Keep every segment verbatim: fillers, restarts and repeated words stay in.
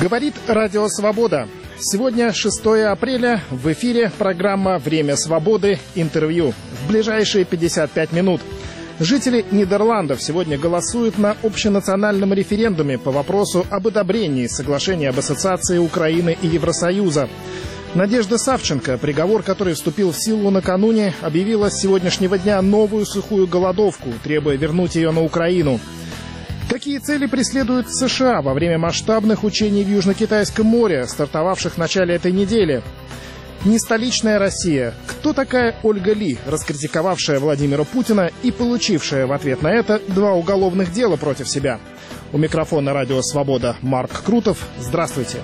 Говорит Радио Свобода. Сегодня шестое апреля. В эфире программа «Время свободы. Интервью». В ближайшие пятьдесят пять минут. Жители Нидерландов сегодня голосуют на общенациональном референдуме по вопросу об одобрении соглашения об ассоциации Украины и Евросоюза. Надежда Савченко, приговор, который вступил в силу накануне, объявила с сегодняшнего дня новую сухую голодовку, требуя вернуть ее на Украину. Какие цели преследуют США во время масштабных учений в Южно-Китайском море, стартовавших в начале этой недели? Не столичная Россия. Кто такая Ольга Ли, раскритиковавшая Владимира Путина и получившая в ответ на это два уголовных дела против себя? У микрофона Радио Свобода Марк Крутов. Здравствуйте.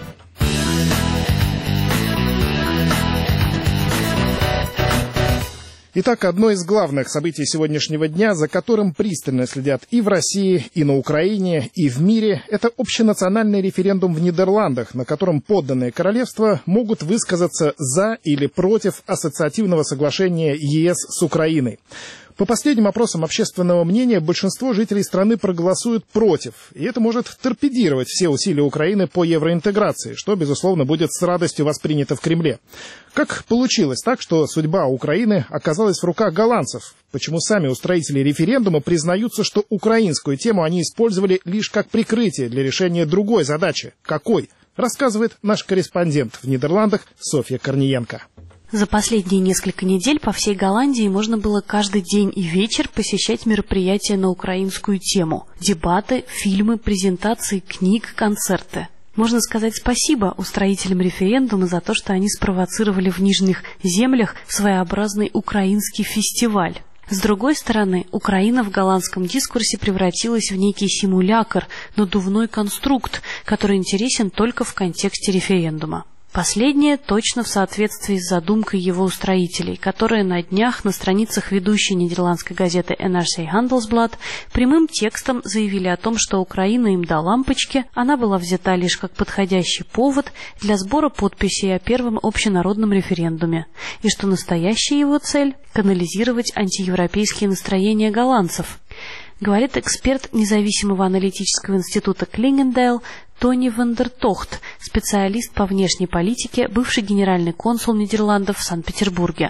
Итак, одно из главных событий сегодняшнего дня, за которым пристально следят и в России, и на Украине, и в мире, это общенациональный референдум в Нидерландах, на котором подданные королевства могут высказаться за или против ассоциативного соглашения ЕС с Украиной. По последним опросам общественного мнения, большинство жителей страны проголосуют против, и это может торпедировать все усилия Украины по евроинтеграции, что, безусловно, будет с радостью воспринято в Кремле. Как получилось так, что судьба Украины оказалась в руках голландцев? Почему сами устроители референдума признаются, что украинскую тему они использовали лишь как прикрытие для решения другой задачи? Какой? Рассказывает наш корреспондент в Нидерландах Софья Корниенко. За последние несколько недель по всей Голландии можно было каждый день и вечер посещать мероприятия на украинскую тему. Дебаты, фильмы, презентации, книг, концерты. Можно сказать спасибо устроителям референдума за то, что они спровоцировали в Нижних землях своеобразный украинский фестиваль. С другой стороны, Украина в голландском дискурсе превратилась в некий симулякр, надувной конструкт, который интересен только в контексте референдума. Последнее точно в соответствии с задумкой его устроителей, которые на днях на страницах ведущей нидерландской газеты эн эр си Handelsblad прямым текстом заявили о том, что Украина им до лампочки, она была взята лишь как подходящий повод для сбора подписей о первом общенародном референдуме, и что настоящая его цель – канализировать антиевропейские настроения голландцев. Говорит эксперт независимого аналитического института Клингендейл Тони ван дер Тохт, специалист по внешней политике, бывший генеральный консул Нидерландов в Санкт-Петербурге.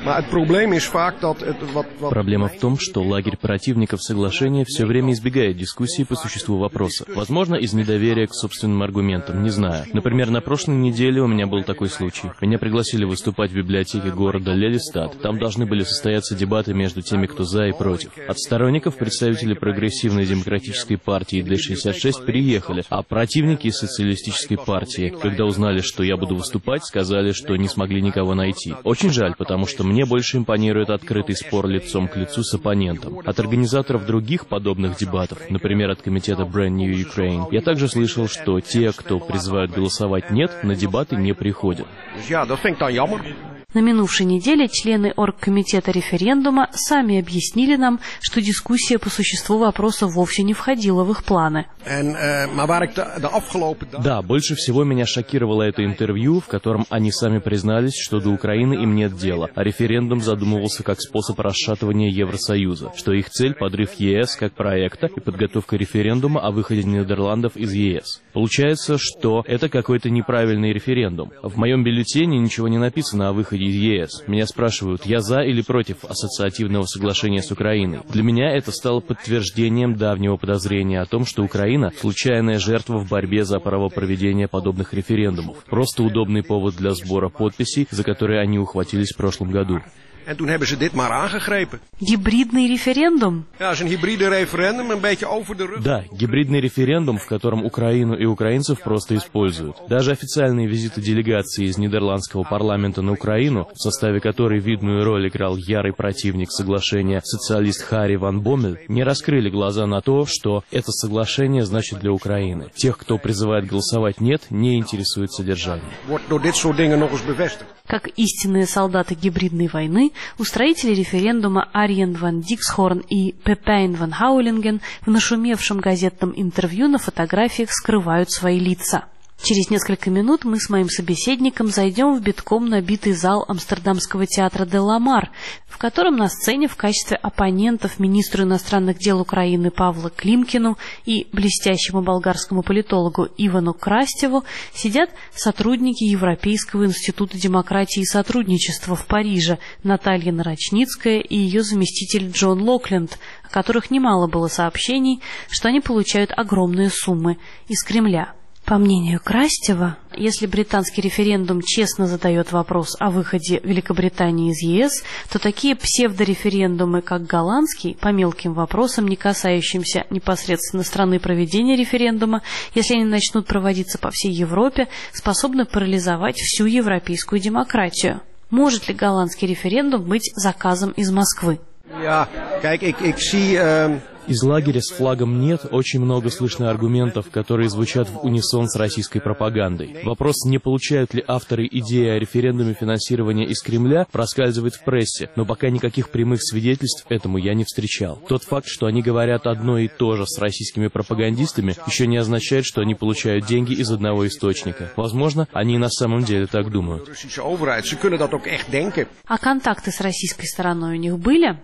Проблема в том, что лагерь противников соглашения все время избегает дискуссии по существу вопроса. Возможно, из недоверия к собственным аргументам, не знаю. Например, на прошлой неделе у меня был такой случай. Меня пригласили выступать в библиотеке города Лелистад. Там должны были состояться дебаты между теми, кто за и против. От сторонников представители прогрессивной демократической партии Д шестьдесят шесть приехали, а противники социалистической партии, когда узнали, что я буду выступать, сказали, что не смогли никого найти. Очень жаль, потому что мне больше импонирует открытый спор лицом к лицу с оппонентом. От организаторов других подобных дебатов, например, от комитета Brand New Ukraine, я также слышал, что те, кто призывают голосовать «нет», на дебаты не приходят. На минувшей неделе члены оргкомитета референдума сами объяснили нам, что дискуссия по существу вопроса вовсе не входила в их планы. Да, больше всего меня шокировало это интервью, в котором они сами признались, что до Украины им нет дела, а референдум задумывался как способ расшатывания Евросоюза, что их цель — подрыв ЕС как проекта и подготовка референдума о выходе Нидерландов из ЕС. Получается, что это какой-то неправильный референдум. В моем бюллетене ничего не написано о выходе из ЕС. Меня спрашивают, я за или против ассоциативного соглашения с Украиной. Для меня это стало подтверждением давнего подозрения о том, что Украина – случайная жертва в борьбе за право проведения подобных референдумов. Просто удобный повод для сбора подписей, за которые они ухватились в прошлом году. En toen hebben ze dit maar aangegrepen. Гибридный референдум? Ja, het is een hybride referendum, een beetje over de rug. Да, гибридный референдум, в котором Украину и украинцев просто используют. Даже официальные визиты делегации из нидерландского парламента на Украину, в составе которой видную роль играл ярый противник соглашения социалист Харри ван Боммель, не раскрыли глаза на то, что это соглашение значит для Украины. Тех, кто призывает голосовать «нет», не интересует содержание. Wordt door dit soort dingen nog eens bevestigd. Как истинные солдаты гибридной войны, устроители референдума Арьен ван Диксхорн и Пепейн ван Хаулинген в нашумевшем газетном интервью на фотографиях скрывают свои лица. Через несколько минут мы с моим собеседником зайдем в битком набитый зал Амстердамского театра Де Ла Мар, в котором на сцене в качестве оппонентов министру иностранных дел Украины Павлу Климкину и блестящему болгарскому политологу Ивану Крастеву сидят сотрудники Европейского института демократии и сотрудничества в Париже Наталья Нарочницкая и ее заместитель Джон Локленд, о которых немало было сообщений, что они получают огромные суммы из Кремля. По мнению Крастева, если британский референдум честно задает вопрос о выходе Великобритании из ЕС, то такие псевдореферендумы, как голландский, по мелким вопросам, не касающимся непосредственно страны проведения референдума, если они начнут проводиться по всей Европе, способны парализовать всю европейскую демократию. Может ли голландский референдум быть заказом из Москвы? Ja, kijk, ik, ik zie... Uh... Из лагеря с флагом «нет» очень много слышно аргументов, которые звучат в унисон с российской пропагандой. Вопрос, не получают ли авторы идеи о референдуме финансирования из Кремля, проскальзывает в прессе, но пока никаких прямых свидетельств этому я не встречал. Тот факт, что они говорят одно и то же с российскими пропагандистами, еще не означает, что они получают деньги из одного источника. Возможно, они и на самом деле так думают. А контакты с российской стороной у них были?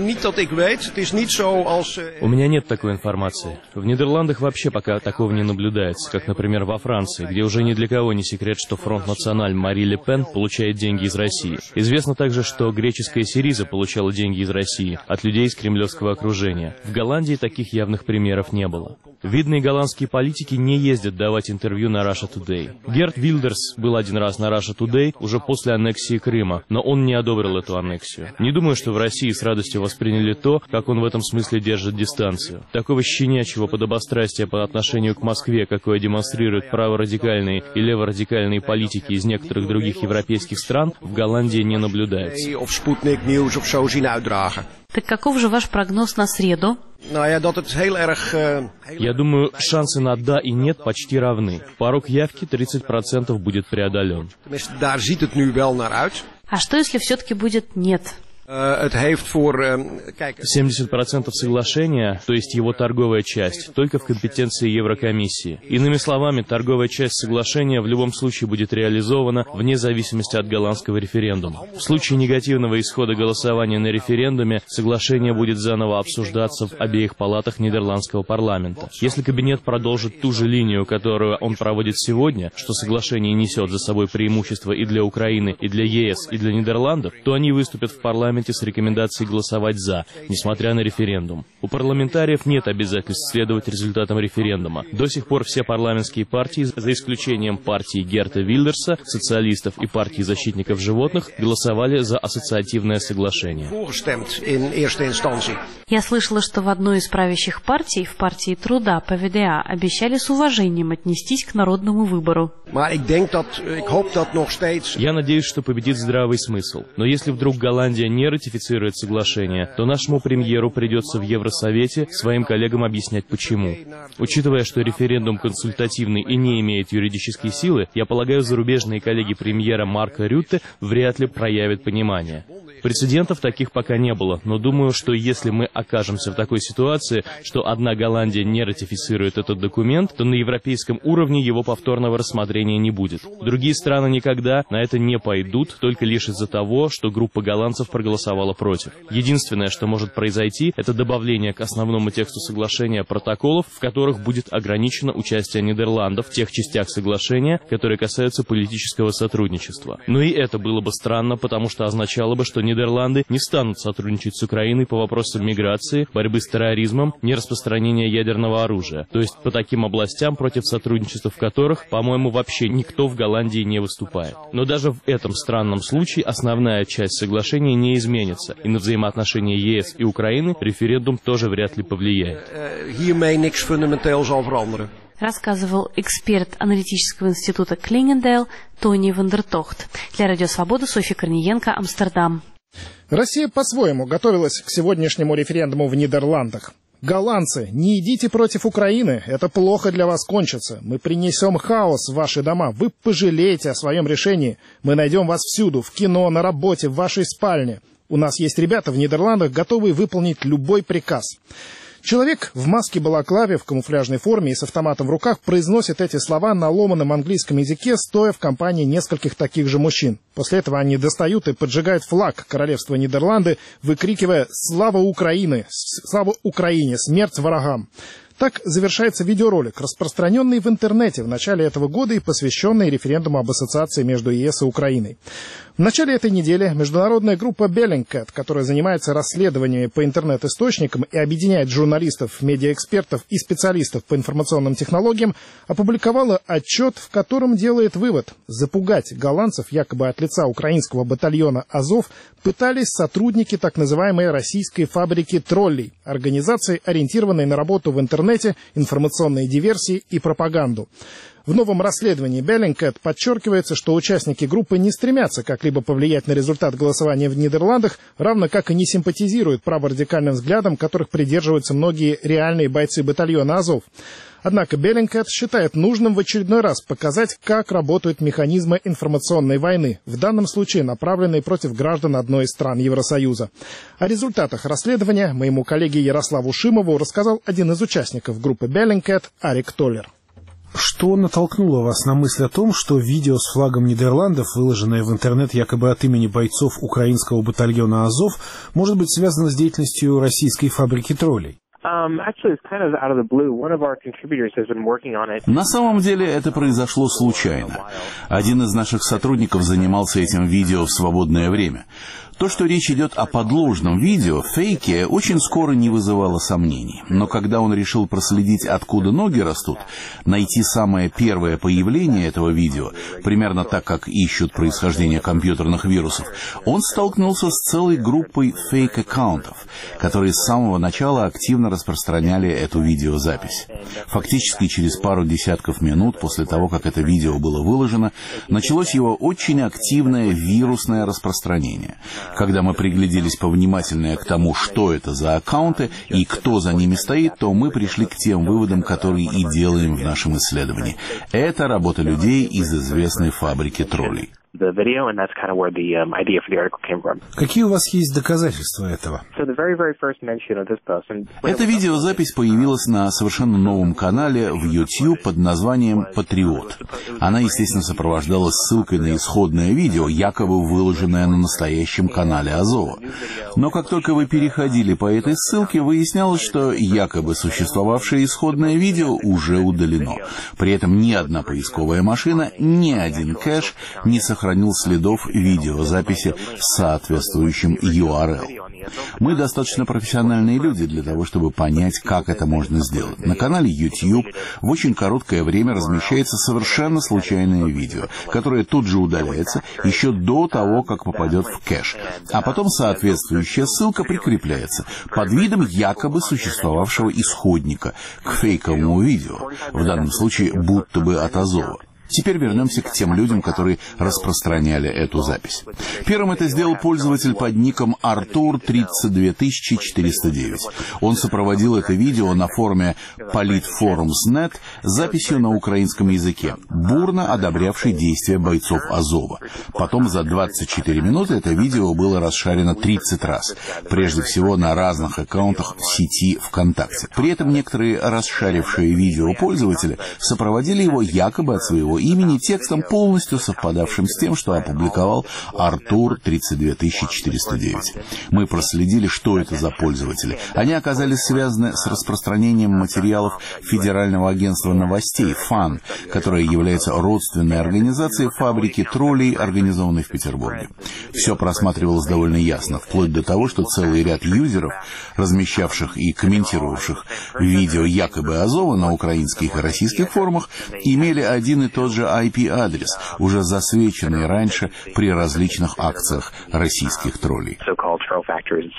У меня нет такой информации. В Нидерландах вообще пока такого не наблюдается, как, например, во Франции, где уже ни для кого не секрет, что Фронт Националь Мари Ле Пен получает деньги из России. Известно также, что греческая Сириза получала деньги из России от людей из кремлевского окружения. В Голландии таких явных примеров не было. Видные голландские политики не ездят давать интервью на Russia Today. Герт Вильдерс был один раз на Russia Today уже после аннексии Крыма, но он не одобрил эту аннексию. Не думаю, что в России с радостью восприняли то, как он в этом смысле держит дистанцию. Такого щенячьего подобострастия по отношению к Москве, какое демонстрируют праворадикальные и леворадикальные политики из некоторых других европейских стран, в Голландии не наблюдается. Так каков же ваш прогноз на среду? Я думаю, шансы на «да» и «нет» почти равны. Порог явки тридцать процентов будет преодолен. А что, если все-таки будет «нет»? семьдесят процентов соглашения, то есть его торговая часть, только в компетенции Еврокомиссии. Иными словами, торговая часть соглашения в любом случае будет реализована вне зависимости от голландского референдума. В случае негативного исхода голосования на референдуме соглашение будет заново обсуждаться в обеих палатах нидерландского парламента. Если кабинет продолжит ту же линию, которую он проводит сегодня, что соглашение несет за собой преимущество и для Украины, и для ЕС, и для Нидерландов, то они выступят в парламенте с рекомендацией голосовать «за», несмотря на референдум. У парламентариев нет обязательств следовать результатам референдума. До сих пор все парламентские партии, за исключением партии Герта Вильдерса, социалистов и партии защитников животных, голосовали за ассоциативное соглашение. Я слышала, что в одной из правящих партий, в партии Труда, П В Д А, обещали с уважением отнестись к народному выбору. Я надеюсь, что победит здравый смысл. Но если вдруг Голландия не ратифицирует соглашение, то нашему премьеру придется в Евросовете своим коллегам объяснять почему. Учитывая, что референдум консультативный и не имеет юридической силы, я полагаю, зарубежные коллеги премьера Марка Рютте вряд ли проявят понимание. Прецедентов таких пока не было, но думаю, что если мы окажемся в такой ситуации, что одна Голландия не ратифицирует этот документ, то на европейском уровне его повторного рассмотрения не будет. Другие страны никогда на это не пойдут, только лишь из-за того, что группа голландцев проголосовала против. Единственное, что может произойти, это добавление к основному тексту соглашения протоколов, в которых будет ограничено участие Нидерландов в тех частях соглашения, которые касаются политического сотрудничества. Но и это было бы странно, потому что означало бы, что Нидерланды не станут сотрудничать с Украиной по вопросам миграции, борьбы с терроризмом, нераспространения ядерного оружия. То есть по таким областям, против сотрудничества в которых, по-моему, вообще никто в Голландии не выступает. Но даже в этом странном случае основная часть соглашения не изменится, и на взаимоотношения Е С и Украины референдум тоже вряд ли повлияет. Рассказывал эксперт аналитического института Клингендейл Тони Вандертохт. Для Радио Свобода Софья Корниенко, Амстердам. Россия по-своему готовилась к сегодняшнему референдуму в Нидерландах. Голландцы, не идите против Украины, это плохо для вас кончится. Мы принесем хаос в ваши дома, вы пожалеете о своем решении. Мы найдем вас всюду, в кино, на работе, в вашей спальне. У нас есть ребята в Нидерландах, готовые выполнить любой приказ. Человек в маске-балаклаве, в камуфляжной форме и с автоматом в руках произносит эти слова на ломаном английском языке, стоя в компании нескольких таких же мужчин. После этого они достают и поджигают флаг королевства Нидерланды, выкрикивая «Слава Украине! Слава Украине! Смерть врагам!». Так завершается видеоролик, распространенный в интернете в начале этого года и посвященный референдуму об ассоциации между ЕС и Украиной. В начале этой недели международная группа Bellingcat, которая занимается расследованиями по интернет-источникам и объединяет журналистов, медиаэкспертов и специалистов по информационным технологиям, опубликовала отчет, в котором делает вывод: запугать голландцев якобы от лица украинского батальона «Азов» пытались сотрудники так называемой российской фабрики троллей, организации, ориентированной на работу в интернете, информационные диверсии и пропаганду. В новом расследовании Bellingcat подчеркивается, что участники группы не стремятся как-либо повлиять на результат голосования в Нидерландах, равно как и не симпатизируют праворадикальным взглядам, которых придерживаются многие реальные бойцы батальона «Азов». Однако Bellingcat считает нужным в очередной раз показать, как работают механизмы информационной войны, в данном случае направленные против граждан одной из стран Евросоюза. О результатах расследования моему коллеге Ярославу Шимову рассказал один из участников группы Bellingcat, Арик Толлер. Что натолкнуло вас на мысль о том, что видео с флагом Нидерландов, выложенное в интернет якобы от имени бойцов украинского батальона «Азов», может быть связано с деятельностью российской фабрики троллей? На самом деле это произошло случайно. Один из наших сотрудников занимался этим видео в свободное время. То, что речь идет о подложном видео, фейке, очень скоро не вызывало сомнений. Но когда он решил проследить, откуда ноги растут, найти самое первое появление этого видео, примерно так, как ищут происхождение компьютерных вирусов, он столкнулся с целой группой фейк-аккаунтов, которые с самого начала активно распространяли эту видеозапись. Фактически через пару десятков минут после того, как это видео было выложено, началось его очень активное вирусное распространение. Когда мы пригляделись повнимательнее к тому, что это за аккаунты и кто за ними стоит, то мы пришли к тем выводам, которые и делаем в нашем исследовании. Это работа людей из известной фабрики троллей. Какие у вас есть доказательства этого? Эта видеозапись появилась на совершенно новом канале в YouTube под названием «Патриот». Она, естественно, сопровождалась ссылкой на исходное видео, якобы выложенное на настоящем канале Азова. Но как только вы переходили по этой ссылке, выяснялось, что якобы существовавшее исходное видео уже удалено. При этом ни одна поисковая машина, ни один кэш не сохранился сохранил следов видеозаписи с соответствующим ю ар эл. Мы достаточно профессиональные люди для того, чтобы понять, как это можно сделать. На канале YouTube в очень короткое время размещается совершенно случайное видео, которое тут же удаляется еще до того, как попадет в кэш. А потом соответствующая ссылка прикрепляется под видом якобы существовавшего исходника к фейковому видео, в данном случае будто бы от Азова. Теперь вернемся к тем людям, которые распространяли эту запись. Первым это сделал пользователь под ником Артур тридцать две тысячи четыреста девять. Он сопроводил это видео на форуме Politforums точка нет с записью на украинском языке, бурно одобрявшей действия бойцов Азова. Потом за двадцать четыре минуты это видео было расшарено тридцать раз, прежде всего на разных аккаунтах в сети ВКонтакте. При этом некоторые расшарившие видео пользователи сопроводили его якобы от своего имени текстом, полностью совпадавшим с тем, что опубликовал Артур тридцать две тысячи четыреста девять. Мы проследили, что это за пользователи. Они оказались связаны с распространением материалов Федерального агентства новостей ФАН, которое является родственной организацией фабрики троллей, организованной в Петербурге. Все просматривалось довольно ясно, вплоть до того, что целый ряд юзеров, размещавших и комментировавших видео якобы Азова на украинских и российских форумах, имели один и тот же ай пи-адрес, уже засвеченный раньше при различных акциях российских троллей.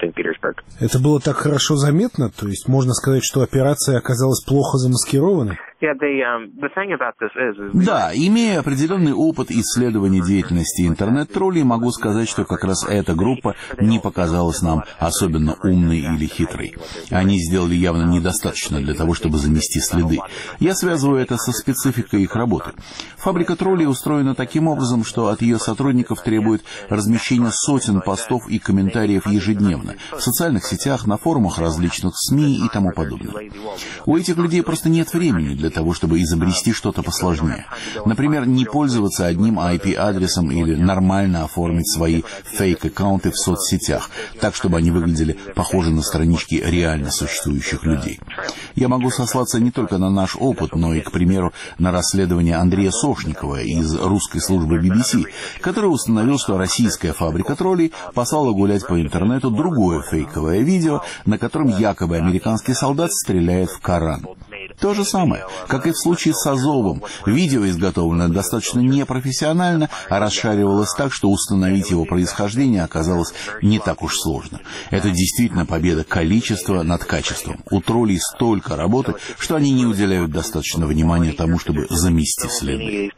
Это было так хорошо заметно? То есть можно сказать, что операция оказалась плохо замаскированной? Да, имея определенный опыт исследования деятельности интернет-троллей, могу сказать, что как раз эта группа не показалась нам особенно умной или хитрой. Они сделали явно недостаточно для того, чтобы замести следы. Я связываю это со спецификой их работы. Фабрика троллей устроена таким образом, что от ее сотрудников требует размещения сотен постов и комментариев ежедневно в социальных сетях, на форумах различных СМИ и тому подобное. У этих людей просто нет времени для того, чтобы изобрести что-то посложнее. Например, не пользоваться одним ай пи-адресом или нормально оформить свои фейк-аккаунты в соцсетях, так, чтобы они выглядели похожи на странички реально существующих людей. Я могу сослаться не только на наш опыт, но и, к примеру, на расследование Андрея Сошникова из русской службы би би си, который установил, что российская фабрика троллей послала гулять по интернету другое фейковое видео, на котором якобы американский солдат стреляет в Коран. То же самое, как и в случае с Азовом. Видео, изготовленное достаточно непрофессионально, а расшаривалось так, что установить его происхождение оказалось не так уж сложно. Это действительно победа количества над качеством. У троллей столько работы, что они не уделяют достаточно внимания тому, чтобы замести следы.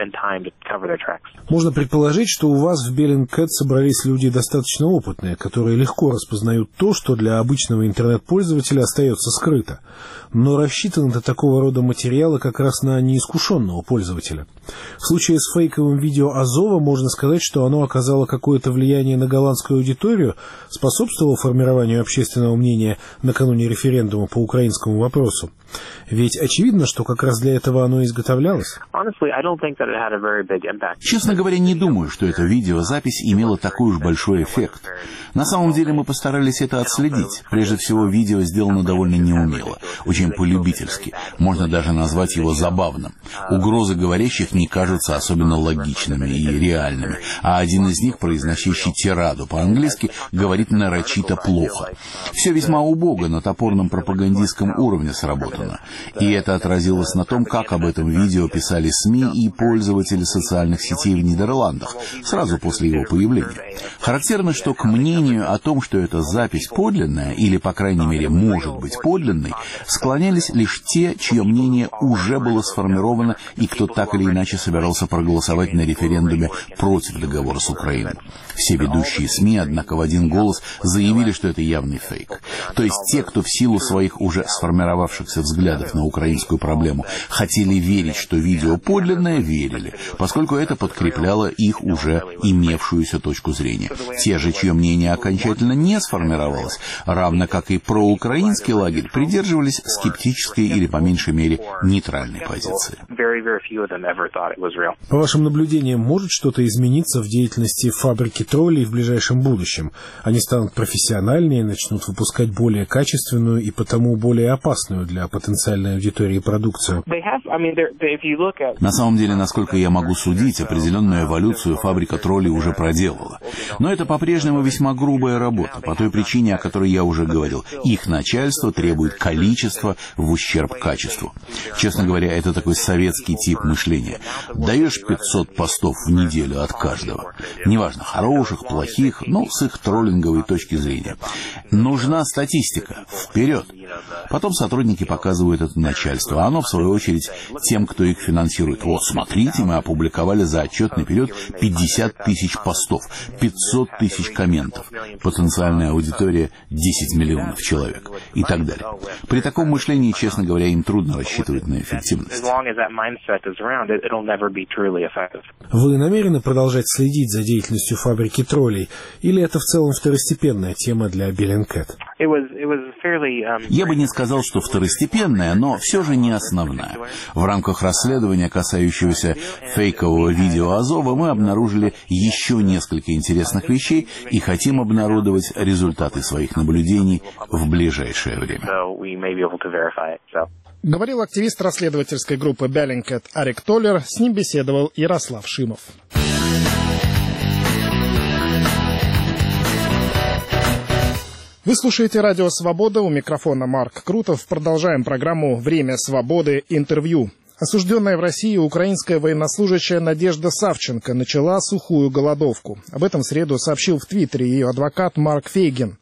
Можно предположить, что у вас в Bellingcat собрались люди достаточно опытные, которые легко распознают то, что для обычного интернет-пользователя остается скрыто. Но рассчитаны-то такого рода материалы как раз на неискушенного пользователя. В случае с фейковым видео Азова можно сказать, что оно оказало какое-то влияние на голландскую аудиторию, способствовало формированию общественного мнения накануне референдума по украинскому вопросу. Ведь очевидно, что как раз для этого оно изготовлялось. Честно говоря, не думаю, что эта видеозапись имела такой уж большой эффект. На самом деле мы постарались это отследить. Прежде всего, видео сделано довольно неумело, очень по-любительски. Можно даже назвать его забавным. Угрозы говорящих не кажутся особенно логичными и реальными, а один из них, произносящий тираду по-английски, говорит нарочито плохо. Все весьма убого на топорном пропагандистском уровне сработано. И это отразилось на том, как об этом видео писали СМИ и пользователи социальных сетей в Нидерландах сразу после его появления. Характерно, что к мнению о том, что эта запись подлинная, или, по крайней мере, может быть подлинной, склонялись лишь те, чье мнение уже было сформировано и кто так или иначе собирался проголосовать на референдуме против договора с Украиной. Все ведущие СМИ, однако, в один голос заявили, что это явный фейк. То есть те, кто в силу своих уже сформировавшихся взглядов на украинскую проблему хотели верить, что видео подлинное, верили, поскольку это подкрепляло их уже имевшуюся точку зрения. Те же, чье мнение окончательно не сформировалось, равно как и проукраинский лагерь, придерживались скептической или, по меньшей мере, нейтральной позиции. По вашим наблюдениям, может что-то измениться в деятельности фабрики троллей в ближайшем будущем? Они станут профессиональнее, начнут выпускать более качественную и потому более опасную для потенциальной аудитории продукцию? На самом деле, насколько я могу судить, определенную эволюцию фабрика троллей уже проделала. Но это по-прежнему весьма грубая работа, по той причине, о которой я уже говорил. Их начальство требует количества в ущерб качеству. Честно говоря, это такой советский тип мышления. Даешь пятьсот постов в неделю от каждого. Неважно, хороших, плохих, но с их троллинговой точки зрения. Нужна статистика. Вперед! Потом сотрудники показывают это начальству, а оно, в свою очередь, тем, кто их финансирует. Вот, смотрите, мы опубликовали за отчетный период пятьдесят тысяч постов, пятьсот тысяч комментов. Потенциальная аудитория десять миллионов человек и так далее. При таком мышлении, честно говоря, им трудно рассчитывать на эффективность. Вы намерены продолжать следить за деятельностью фабрики троллей, или это в целом второстепенная тема для Bellingcat? Я бы не сказал, что второстепенная, но все же не основная. В рамках расследования, касающегося фейкового видео Азова, мы обнаружили еще несколько интересных вещей и хотим обнародовать результаты своих наблюдений в ближайшее время. Говорил активист расследовательской группы Bellingcat Арик Толлер, с ним беседовал Ярослав Шимов. Вы слушаете «Радио Свобода», у микрофона Марк Крутов. Продолжаем программу «Время свободы. Интервью». Осужденная в России украинская военнослужащая Надежда Савченко начала сухую голодовку. Об этом в среду сообщил в Твиттере ее адвокат Марк Фейгин.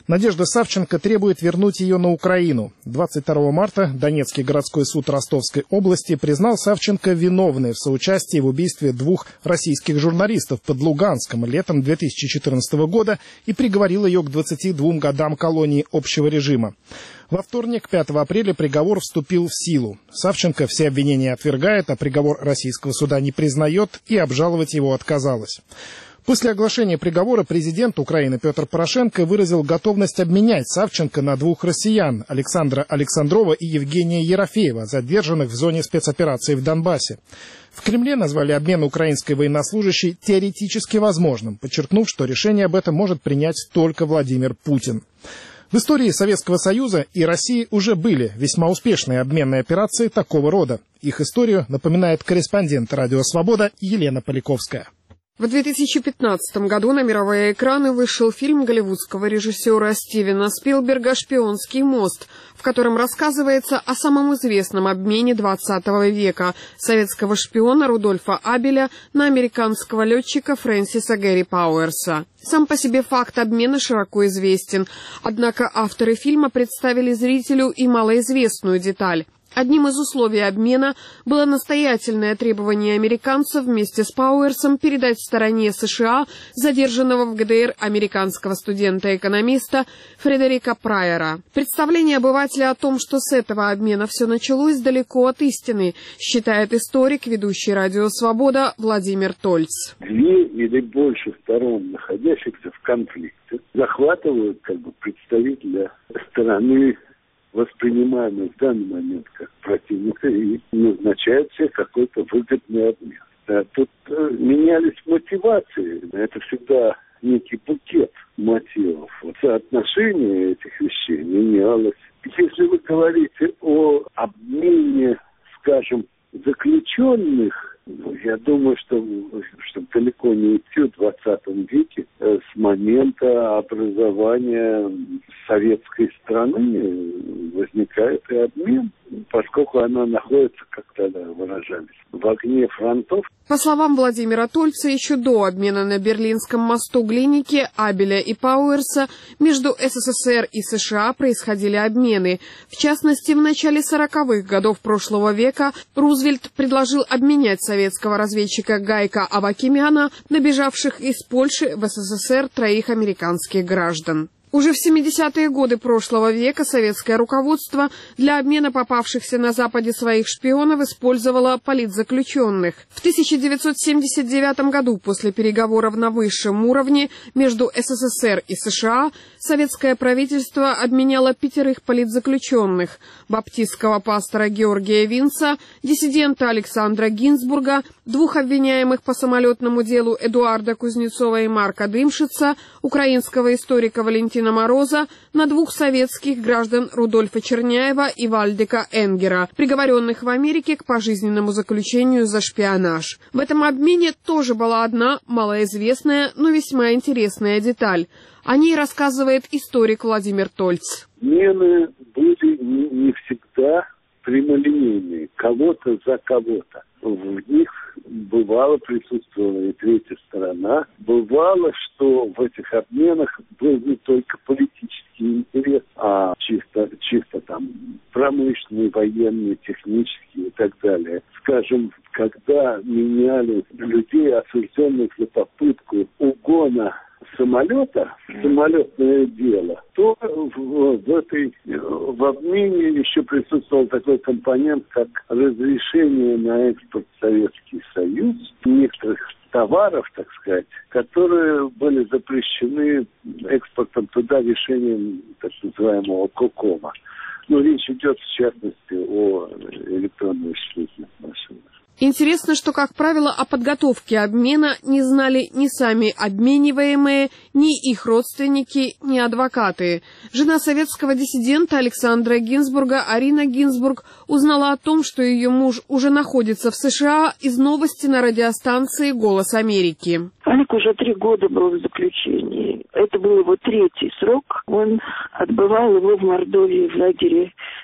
Надежда Савченко требует вернуть ее на Украину. двадцать второго марта Донецкий городской суд Ростовской области признал Савченко виновной в соучастии в убийстве двух российских журналистов под Луганском летом две тысячи четырнадцатого года и приговорил ее к двадцати двум годам колонии общего режима. Во вторник, пятого апреля, приговор вступил в силу. Савченко все обвинения отвергает, а приговор российского суда не признает и обжаловать его отказалась. После оглашения приговора президент Украины Петр Порошенко выразил готовность обменять Савченко на двух россиян – Александра Александрова и Евгения Ерофеева, задержанных в зоне спецоперации в Донбассе. В Кремле назвали обмен украинской военнослужащей теоретически возможным, подчеркнув, что решение об этом может принять только Владимир Путин. В истории Советского Союза и России уже были весьма успешные обменные операции такого рода. Их историю напоминает корреспондент «Радио Свобода» Елена Поляковская. В две тысячи пятнадцатом году на мировые экраны вышел фильм голливудского режиссера Стивена Спилберга «Шпионский мост», в котором рассказывается о самом известном обмене двадцатого века советского шпиона Рудольфа Абеля на американского летчика Фрэнсиса Гэри Пауэрса. Сам по себе факт обмена широко известен, однако авторы фильма представили зрителю и малоизвестную деталь. Одним из условий обмена было настоятельное требование американцев вместе с Пауэрсом передать стороне США задержанного в ГДР американского студента-экономиста Фредерика Прайера. Представление обывателя о том, что с этого обмена все началось, далеко от истины, считает историк, ведущий «Радио Свобода» Владимир Тольц. Две или больше сторон, находящихся в конфликте, захватывают как бы представителя стороны, воспринимаемый в данный момент как противника, и назначает себе какой-то выгодный обмен. Да, тут э, менялись мотивации. Это всегда некий букет мотивов. Вот соотношение этих вещей менялось. Если вы говорите о обмене, скажем, заключенных, я думаю, что, что далеко не идти в двадцатом веке э, с момента образования советской страны возникает и обмен, поскольку она находится, как тогда выражались, в огне фронтов. По словам Владимира Тольца, еще до обмена на Берлинском мосту Глиники, Абеля и Пауэрса между СССР и США происходили обмены. В частности, в начале сороковых годов прошлого века Рузвельт предложил обменять советского разведчика Гайка Авакимяна на бежавших из Польши в СССР троих американских граждан. Уже в семидесятые годы прошлого века советское руководство для обмена попавшихся на Западе своих шпионов использовало политзаключенных. В тысяча девятьсот семьдесят девятом году, после переговоров на высшем уровне между СССР и США, советское правительство обменяло пятерых политзаключенных: баптистского пастора Георгия Винца, диссидента Александра Гинзбурга, двух обвиняемых по самолетному делу Эдуарда Кузнецова и Марка Дымшица, украинского историка Валентина Мороза, на двух советских граждан Рудольфа Черняева и Вальдека Энгера, приговоренных в Америке к пожизненному заключению за шпионаж. В этом обмене тоже была одна малоизвестная, но весьма интересная деталь. О ней рассказывает историк Владимир Тольц. Обмены были не, не всегда прямолинейные, кого-то за кого-то. В них бывало присутствовала и третья сторона. Бывало, что в этих обменах был не только политический интерес, а чисто, чисто там промышленный, военный, технический и так далее. Скажем, когда меняли людей, осужденных за попытку угона самолета, самолетное дело, то в, в этой в обмене еще присутствовал такой компонент, как разрешение на экспорт в Советский Союз некоторых товаров, так сказать, которые были запрещены экспортом туда решением так называемого КОКОМа. Но речь идет, в частности, о электронных вычислительных машинах. Интересно, что, как правило, о подготовке обмена не знали ни сами обмениваемые, ни их родственники, ни адвокаты. Жена советского диссидента Александра Гинзбурга, Арина Гинзбург, узнала о том, что ее муж уже находится в США, из новости на радиостанции «Голос Америки». Алик уже три года был в заключении. Это был его третий срок. Он отбывал его в Мордовии в лагере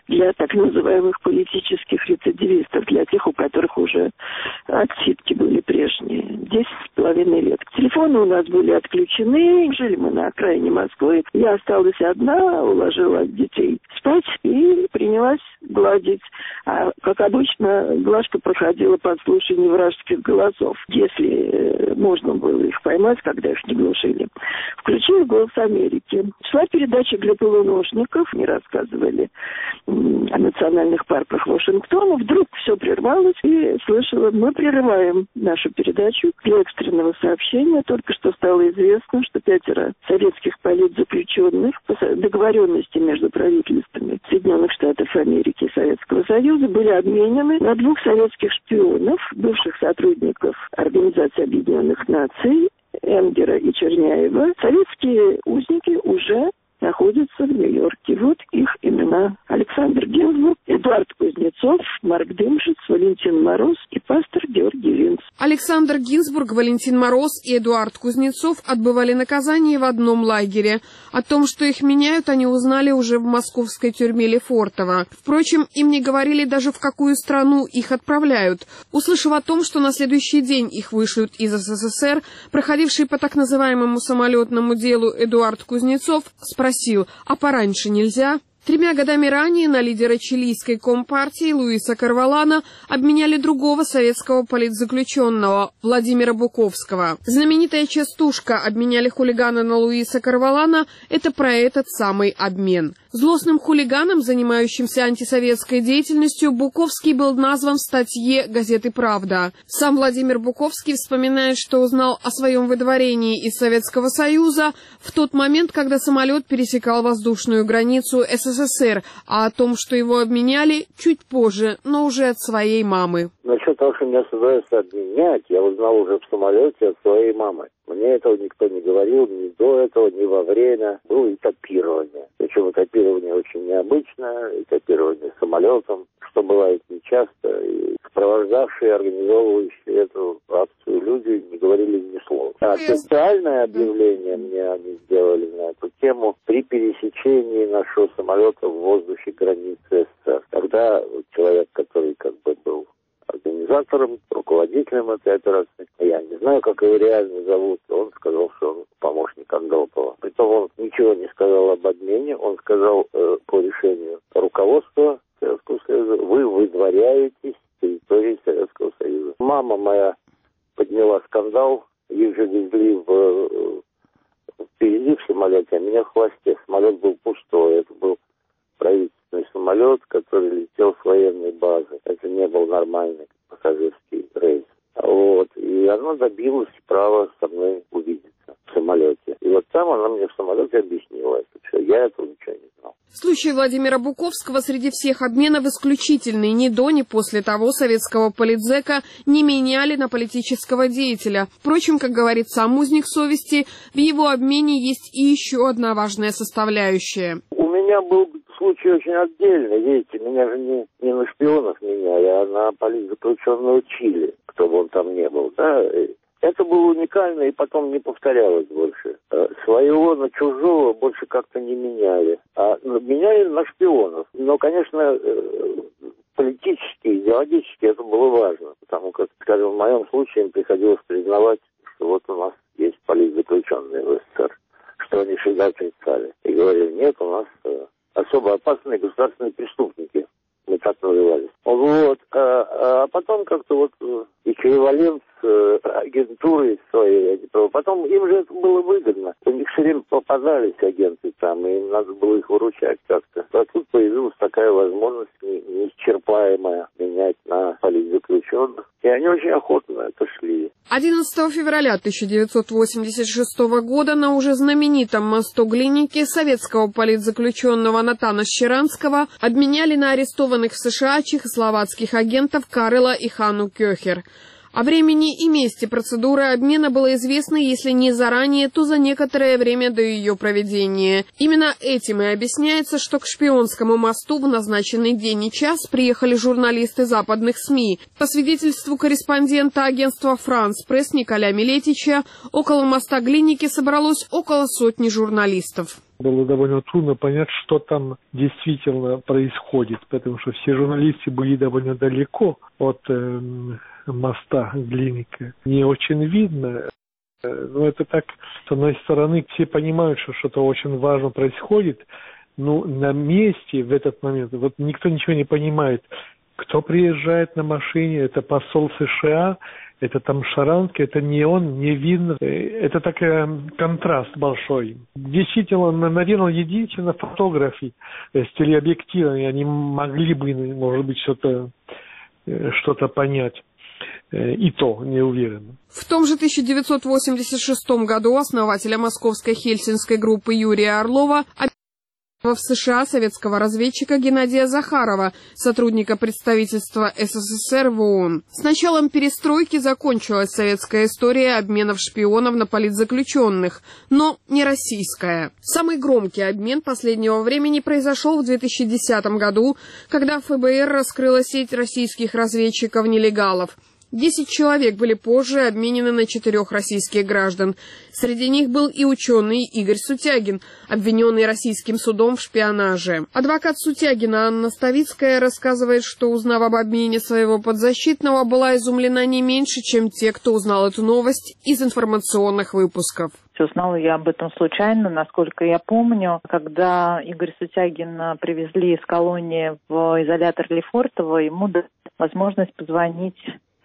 для так называемых политических рецидивистов, для тех, у которых уже отсидки были прежние. Десять с половиной лет. Телефоны у нас были отключены, жили мы на окраине Москвы. Я осталась одна, уложила детей спать и принялась гладить. А, как обычно, глажка проходила под слушание вражеских голосов. Если можно было их поймать, когда их не глушили. Включили «Голос Америки». Шла передача для полуношников, не рассказывали о национальных парках Вашингтона. Вдруг все прервалось, и слышала: мы прерываем нашу передачу для экстренного сообщения. Только что стало известно, что пятеро советских политзаключенных по договоренности между правительствами Соединенных Штатов Америки и Советского Союза были обменены на двух советских шпионов, бывших сотрудников Организации Объединенных Наций, Энгера и Черняева. Советские узники уже находятся в Нью-Йорке. Вот их имена: Александр Гинзбург, Эдуард Кузнецов, Марк Дымшиц, Валентин Мороз и пастор Георгий Винц. Александр Гинзбург, Валентин Мороз и Эдуард Кузнецов отбывали наказание в одном лагере. О том, что их меняют, они узнали уже в московской тюрьме Лефортово. Впрочем, им не говорили даже, в какую страну их отправляют. Услышав о том, что на следующий день их вышлют из СССР, проходивший по так называемому самолетному делу Эдуард Кузнецов спросил: а пораньше нельзя? Тремя годами ранее на лидера чилийской компартии Луиса Карвалана обменяли другого советского политзаключенного Владимира Буковского. Знаменитая частушка «Обменяли хулигана на Луиса Карвалана» — это про этот самый обмен. Злостным хулиганом, занимающимся антисоветской деятельностью, Буковский был назван в статье газеты «Правда». Сам Владимир Буковский вспоминает, что узнал о своем выдворении из Советского Союза в тот момент, когда самолет пересекал воздушную границу СССР, а о том, что его обменяли, чуть позже, но уже от своей мамы. Насчет того, что меня собираются обменять, я узнал уже в самолете от своей мамы. Мне этого никто не говорил, ни до этого, ни во время. Было этапирование. Причем этапирование очень необычное, этапирование самолетом, что бывает нечасто. И сопровождавшие, организовывающие эту акцию люди не говорили ни слова. А официальное объявление мне они сделали на эту тему при пересечении нашего самолета в воздухе границы СССР. Тогда человек, который как бы был организатором, руководителем этой операции, я не знаю, как его реально зовут, он сказал, что он помощник Андропова. Притом он ничего не сказал об обмене, он сказал э, по решению руководства Советского Союза: вы выдворяетесь с территории Советского Союза. Мама моя подняла скандал, их же везли в, впереди в самолете, а меня в хвосте. Самолет был пустой, это был правительственный самолет, который летел с военной базы. Это не был нормальный пассажирский рейс. Вот. И она добилась права со мной увидеться в самолете. И вот там она мне в самолете объяснила это все. Я этого ничего не знал. Случай Владимира Буковского среди всех обменов исключительный. Ни до, ни после того советского политзека не меняли на политического деятеля. Впрочем, как говорит сам узник совести, в его обмене есть и еще одна важная составляющая. У меня был случай очень отдельный. Видите, меня же не, не на шпионов меняли, а на политзаключенного Чили, кто бы он там не был. Да? Это было уникально и потом не повторялось больше. Своего на чужого больше как-то не меняли. А меняли на шпионов. Но, конечно, политически, идеологически это было важно. Потому как, скажем, в моем случае им приходилось признавать, что вот у нас есть политзаключенные в СССР. Что они всегда отрицали. И говорили: нет, у нас особо опасные государственные преступники. Мы так назывались. Вот. А, а потом как-то вот эквивалент с агентурой своей. Потом им же это было выгодно. У них все время попадались агенты там, и им надо было их выручать как-то. А тут появилась такая возможность неисчерпаемая менять на политзаключенных. И они очень охотно это шли. одиннадцатого февраля тысяча девятьсот восемьдесят шестого года на уже знаменитом мосту Глиники советского политзаключенного Натана Щеранского обменяли на арестованных в США чехословацких агентов Карела и Ханну Кёхер. О времени и месте процедуры обмена было известно, если не заранее, то за некоторое время до ее проведения. Именно этим и объясняется, что к шпионскому мосту в назначенный день и час приехали журналисты западных СМИ. По свидетельству корреспондента агентства «Франс Пресс» Николя Милетича, около моста Глиники собралось около сотни журналистов. Было довольно трудно понять, что там действительно происходит, потому что все журналисты были довольно далеко от э, моста Глинки. Не очень видно. Но это так, с одной стороны, все понимают, что что-то очень важно происходит, но на месте в этот момент вот никто ничего не понимает. Кто приезжает на машине, это посол США, это там Шаранский, это не он, не видно. Это такой контраст большой. Действительно, наверное, единственные фотографии с телеобъективами, они могли бы, может быть, что-то, что-то понять. И то не уверен. В том же тысяча девятьсот восемьдесят шестом году основателя московской хельсинской группы Юрия Орлова в США советского разведчика Геннадия Захарова, сотрудника представительства СССР в ООН. С началом перестройки закончилась советская история обменов шпионов на политзаключенных, но не российская. Самый громкий обмен последнего времени произошел в две тысячи десятом году, когда ФБР раскрыла сеть российских разведчиков-нелегалов. Десять человек были позже обменены на четырех российских граждан. Среди них был и ученый Игорь Сутягин, обвиненный российским судом в шпионаже. Адвокат Сутягина Анна Ставицкая рассказывает, что, узнав об обмене своего подзащитного, была изумлена не меньше, чем те, кто узнал эту новость из информационных выпусков. Узнала я об этом случайно, насколько я помню, когда Игоря Сутягина привезли из колонии в изолятор Лефортово, ему дали возможность позвонить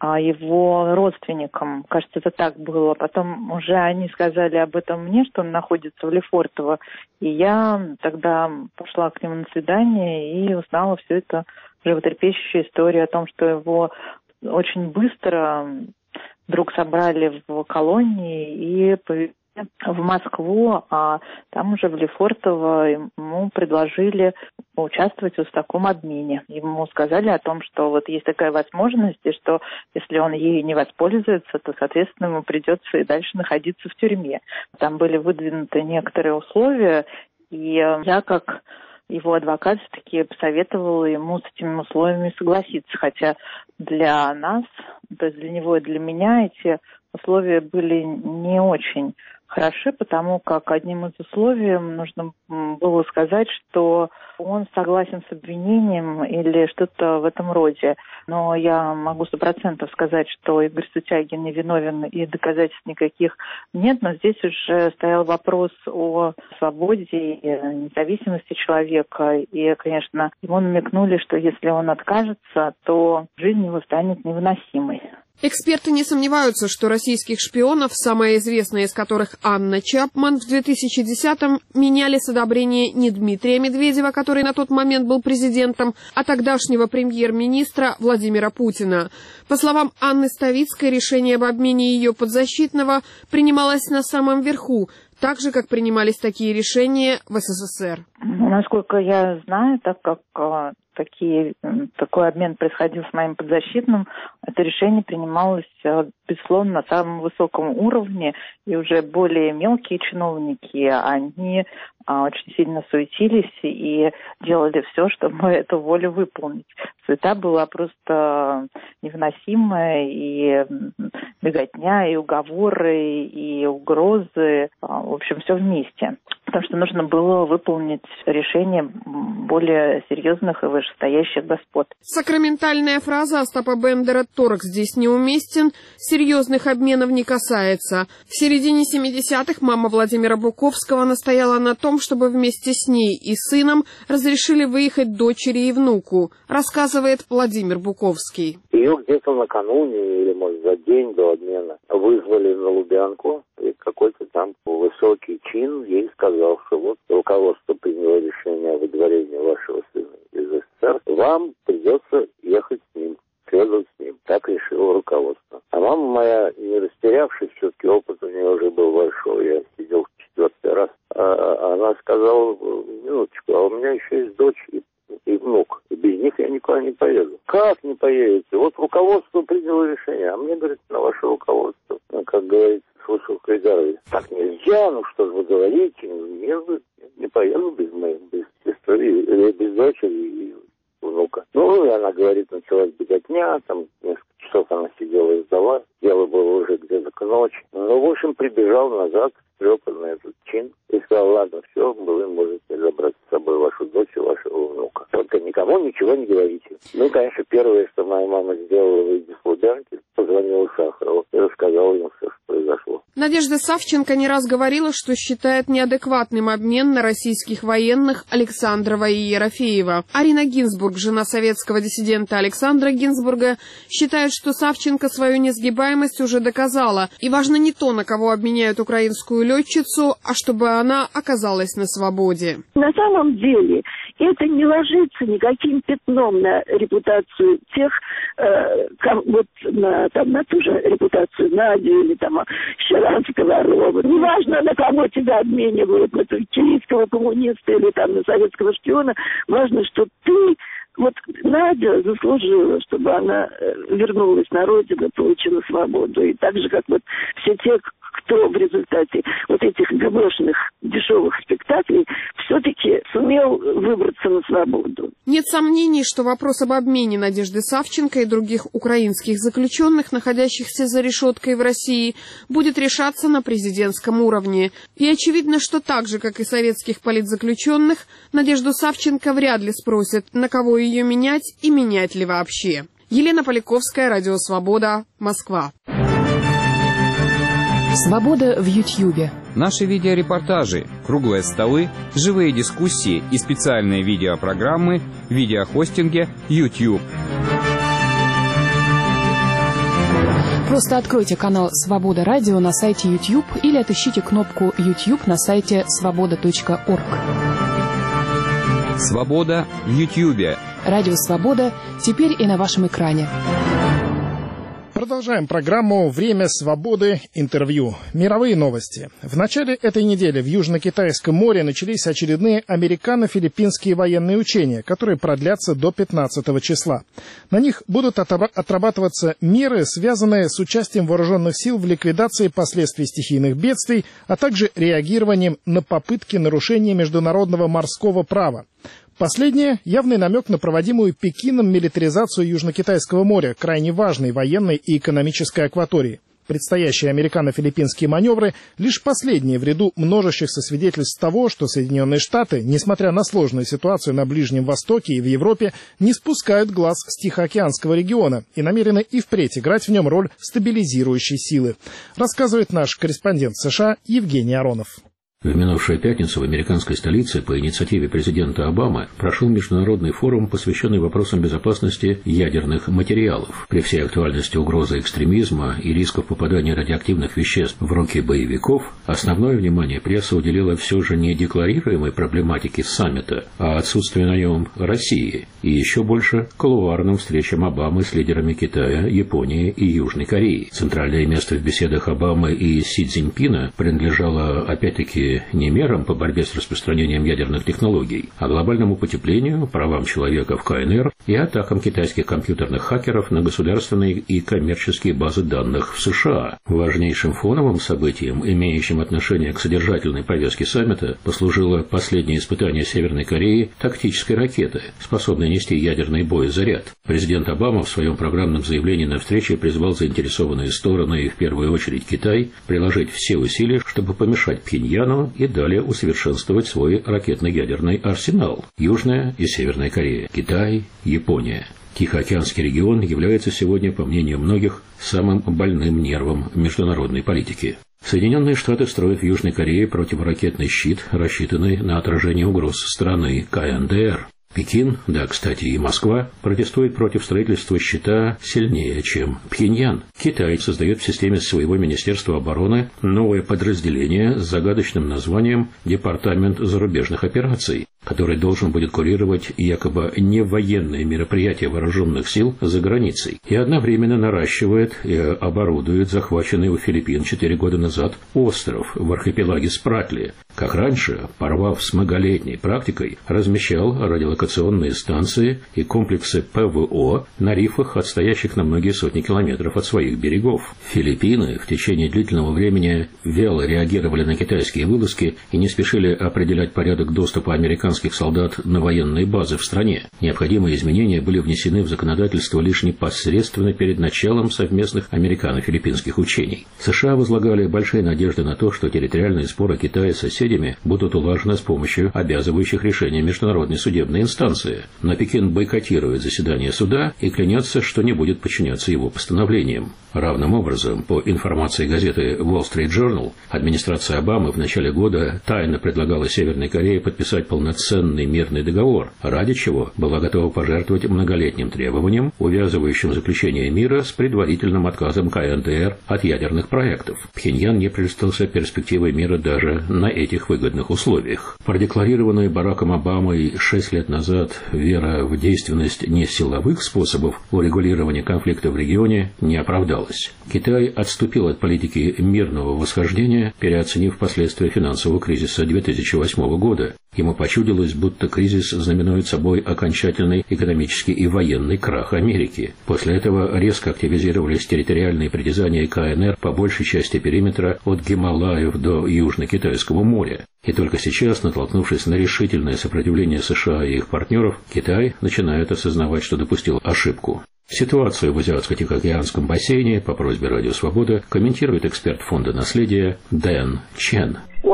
его родственникам. Кажется, это так было. Потом уже они сказали об этом мне, что он находится в Лефортово. И я тогда пошла к нему на свидание и узнала всю эту животрепещущую историю о том, что его очень быстро вдруг собрали в колонии и повезли в Москву, а там уже в Лефортово ему предложили участвовать в таком обмене. Ему сказали о том, что вот есть такая возможность, и что если он ей не воспользуется, то, соответственно, ему придется и дальше находиться в тюрьме. Там были выдвинуты некоторые условия, и я, как его адвокат, все-таки посоветовала ему с этими условиями согласиться, хотя для нас, то есть для него и для меня эти условия были не очень хороши, потому как одним из условий нужно было сказать, что он согласен с обвинением или что-то в этом роде. Но я могу сто процентов сказать, что Игорь Сутягин не виновен и доказательств никаких нет, но здесь уже стоял вопрос о свободе и независимости человека. И, конечно, ему намекнули, что если он откажется, то жизнь его станет невыносимой. Эксперты не сомневаются, что российских шпионов, самая известная из которых Анна Чапман, в две тысячи десятом меняли с одобрения не Дмитрия Медведева, который на тот момент был президентом, а тогдашнего премьер-министра Владимира Путина. По словам Анны Ставицкой, решение об обмене ее подзащитного принималось на самом верху, так же, как принимались такие решения в СССР. Насколько я знаю, так как э, такие, такой обмен происходил с моим подзащитным, это решение принималось, э, безусловно, на самом высоком уровне, и уже более мелкие чиновники, они э, очень сильно суетились и делали все, чтобы эту волю выполнить. Суета была просто невыносимая, и беготня, и уговоры, и угрозы, э, в общем, все вместе. Потому что нужно было выполнить решение более серьезных и вышестоящих господ. Сакраментальная фраза Остапа Бендера «торг здесь неуместен» серьезных обменов не касается. В середине семидесятых мама Владимира Буковского настояла на том, чтобы вместе с ней и сыном разрешили выехать дочери и внуку, рассказывает Владимир Буковский. Ее где-то накануне или, может, за день до обмена вызвали на Лубянку, и какой-то там высокий чин ей сказал, что вот руководство приняло решение о выдворении вашего сына из СССР, вам придется ехать с ним, следовать с ним. Так решило руководство. А мама моя, не растерявшись, все-таки опыт у нее уже был большой, я сидел в четвертый раз, а она сказала: минуточку, а у меня еще есть дочь и и внук. И без них я никуда не поеду. Как не поедете? Вот руководство приняло решение, а мне, говорит, на ваше руководство, ну, как говорится, слышал Кайдарович, так нельзя, ну что же вы говорите, не, не поеду без моей, без сестры, или без дочери и внука. Ну, и она говорит, началась беготня, там несколько часов она сидела и ждала, дело было уже где-то к ночи. Ну, в общем, прибежал назад, стрепанный этот причин и сказал: ладно, все, вы можете забрать с собой вашу дочь и вашего внука. Только никому ничего не говорите. Ну, конечно, первое, что моя мама сделала, выйдя с Лубянки, позвонила Сахарову и рассказала ему все, что произошло. Надежда Савченко не раз говорила, что считает неадекватным обмен на российских военных Александрова и Ерофеева. Арина Гинзбург, жена советского диссидента Александра Гинзбурга, считает, что Савченко свою несгибаемость уже доказала. И важно не то, на кого обменяют украинскую летчицу, а чтобы она оказалась на свободе. На самом деле это не ложится никаким пятном на репутацию тех, э, ком, вот на, там, на ту же репутацию Надю или там Щеранского, Орлова. Неважно, на кого тебя обменивают, на чилийского коммуниста или там на советского шпиона, важно, что ты, вот Надя заслужила, чтобы она вернулась на родину, получила свободу. И так же, как вот все те, кто в результате вот этих ГБшных дешевых спектаклей все-таки сумел выбраться на свободу. Нет сомнений, что вопрос об обмене Надежды Савченко и других украинских заключенных, находящихся за решеткой в России, будет решаться на президентском уровне. И очевидно, что так же, как и советских политзаключенных, Надежду Савченко вряд ли спросят, на кого ее менять и менять ли вообще. Елена Поляковская, Радио Свобода, Москва. Свобода в Ютьюбе. Наши видеорепортажи, круглые столы, живые дискуссии и специальные видеопрограммы в видеохостинге YouTube. Просто откройте канал «Свобода Радио» на сайте YouTube или отыщите кнопку YouTube на сайте свобода точка орг. Свобода в Ютьюбе. Радио «Свобода» теперь и на вашем экране. Продолжаем программу «Время свободы. Интервью». Мировые новости. В начале этой недели в Южно-Китайском море начались очередные американо-филиппинские военные учения, которые продлятся до пятнадцатого числа. На них будут отрабатываться меры, связанные с участием вооруженных сил в ликвидации последствий стихийных бедствий, а также реагированием на попытки нарушения международного морского права. Последнее – явный намек на проводимую Пекином милитаризацию Южно-Китайского моря, крайне важной военной и экономической акватории. Предстоящие американо-филиппинские маневры – лишь последние в ряду множащихся свидетельств того, что Соединенные Штаты, несмотря на сложную ситуацию на Ближнем Востоке и в Европе, не спускают глаз с Тихоокеанского региона и намерены и впредь играть в нем роль стабилизирующей силы, рассказывает наш корреспондент в США Евгений Аронов. В минувшую пятницу в американской столице по инициативе президента Обамы прошел международный форум, посвященный вопросам безопасности ядерных материалов. При всей актуальности угрозы экстремизма и рисков попадания радиоактивных веществ в руки боевиков, основное внимание пресса уделила все же не декларируемой проблематике саммита, а отсутствию на нем России, и еще больше кулуарным встречам Обамы с лидерами Китая, Японии и Южной Кореи. Центральное место в беседах Обамы и Си Цзиньпина принадлежало опять-таки не мерам по борьбе с распространением ядерных технологий, а глобальному потеплению, правам человека в ка эн эр и атакам китайских компьютерных хакеров на государственные и коммерческие базы данных в США. Важнейшим фоновым событием, имеющим отношение к содержательной повестке саммита, послужило последнее испытание Северной Кореи тактической ракеты, способной нести ядерный боезаряд. Президент Обама в своем программном заявлении на встрече призвал заинтересованные стороны и в первую очередь Китай приложить все усилия, чтобы помешать Пхеньяну и далее усовершенствовать свой ракетно-ядерный арсенал. Южная и Северная Корея, Китай, Япония. Тихоокеанский регион является сегодня, по мнению многих, самым больным нервом международной политики. Соединенные Штаты строят в Южной Корее противоракетный щит, рассчитанный на отражение угроз страны ка эн дэ эр. Пекин, да, кстати, и Москва, протестуют против строительства щита сильнее, чем Пхеньян. Китай создает в системе своего Министерства обороны новое подразделение с загадочным названием «Департамент зарубежных операций», который должен будет курировать якобы не военные мероприятия вооруженных сил за границей, и одновременно наращивает и оборудует захваченный у Филиппин четыре года назад остров в архипелаге Спратли. Как раньше, порвав с многолетней практикой, размещал радиолокационные станции и комплексы пэ вэ о на рифах, отстоящих на многие сотни километров от своих берегов. Филиппины в течение длительного времени вяло реагировали на китайские вылазки и не спешили определять порядок доступа американских американских солдат на военные базы в стране. Необходимые изменения были внесены в законодательство лишь непосредственно перед началом совместных американо-филиппинских учений. США возлагали большие надежды на то, что территориальные споры Китая с соседями будут улажены с помощью обязывающих решений международной судебной инстанции. Но Пекин бойкотирует заседание суда и клянется, что не будет подчиняться его постановлениям. Равным образом, по информации газеты Wall Street Journal, администрация Обамы в начале года тайно предлагала Северной Корее подписать полноценный мирный договор, ради чего была готова пожертвовать многолетним требованием, увязывающим заключение мира с предварительным отказом КНДР от ядерных проектов. Пхеньян не представился перспективой мира даже на этих выгодных условиях. Продекларированная Бараком Обамой шесть лет назад вера в действенность несиловых способов урегулирования конфликта в регионе не оправдалась. Китай отступил от политики мирного восхождения, переоценив последствия финансового кризиса две тысячи восьмого года. Ему почудилось, будто кризис знаменует собой окончательный экономический и военный крах Америки. После этого резко активизировались территориальные притязания КНР по большей части периметра от Гималаев до Южно-Китайского моря. И только сейчас, натолкнувшись на решительное сопротивление США и их партнеров, Китай начинает осознавать, что допустил ошибку. Ситуацию в Азиатско-Тихоокеанском бассейне по просьбе Радио Свобода комментирует эксперт фонда наследия Дэн Чен. У